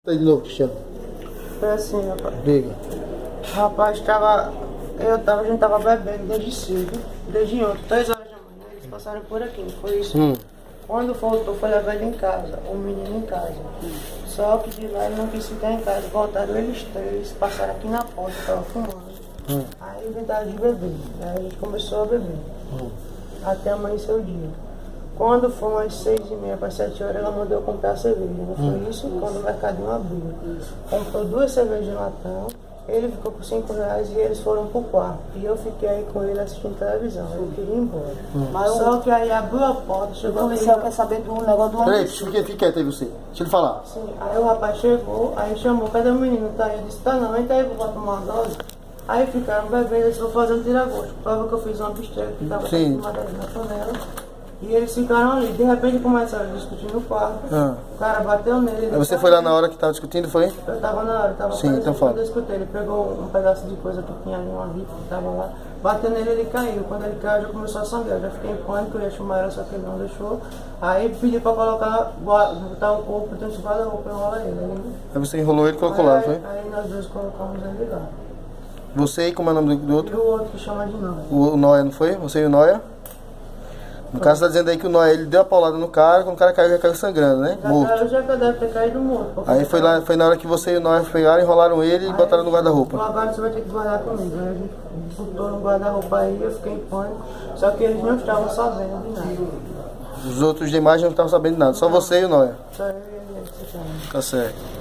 Tá de novo, Cristiano. Foi assim, rapaz. Diga. Rapaz, a gente tava bebendo desde cedo, desde ontem, 3 horas da manhã, eles passaram por aqui, foi isso. Quando voltou, foi levar ele em casa, o menino em casa. Só que de lá ele não quis ficar em casa, voltaram eles três, passaram aqui na porta, tava fumando. Aí inventaram de beber, aí a gente começou a beber, até amanhecer o dia. Quando foi umas 6h30 para 7 horas, ela mandou eu comprar cerveja. Não foi isso quando o mercadinho abriu. Comprou 2 cervejas de latão, ele ficou por R$5 e eles foram pro quarto. E eu fiquei aí com ele assistindo televisão, eu queria ir embora. Mas só que aí abriu a porta, chegou O policial quer saber do negócio do Peraí, homem. fique quieto aí você. Deixa ele falar. Sim, aí o rapaz chegou, aí chamou, cadê o menino? Tá aí, eu disse, tá não, entra aí pra tomar uma dose. Aí ficaram bebendo, eles foram fazendo tiragosto. Prova que eu fiz uma besteira que tava filmada ali na panela. E eles ficaram ali, de repente começaram a discutir no quarto. O cara bateu nele. Aí você foi lá na hora que tava discutindo, foi? Eu tava na hora, tava Sim, então fala. quando eu escutei, ele pegou um pedaço de coisa que tinha ali, uma ripa que tava lá, bateu nele, ele caiu. Quando ele caiu, já começou a sangrar. Eu já fiquei em pânico, eu ia chamar ela, só que ele não deixou. Aí pediu pra colocar, botar o corpo dentro de guarda-roupa e enrolar ele. Aí você enrolou ele e colocou lá, foi? Aí nós dois colocamos ele lá. Você e como é o nome do E outro? o outro que chama de Noia. O Noia, não foi? Você e o Noia? No caso, você tá dizendo aí que o Noia, ele deu a paulada no cara, quando o cara caiu, já caiu sangrando, né? Morto. Já deve ter caído morto. Aí foi na hora que você e o Noia pegaram, enrolaram ele e botaram no guarda-roupa. Agora você vai ter que guardar comigo. Aí a gente botou no guarda-roupa aí, eu fiquei em pânico. Só que eles não estavam sabendo de nada. Os outros demais não estavam sabendo de nada, só você e o Noia. Só eu e ele. Tá certo.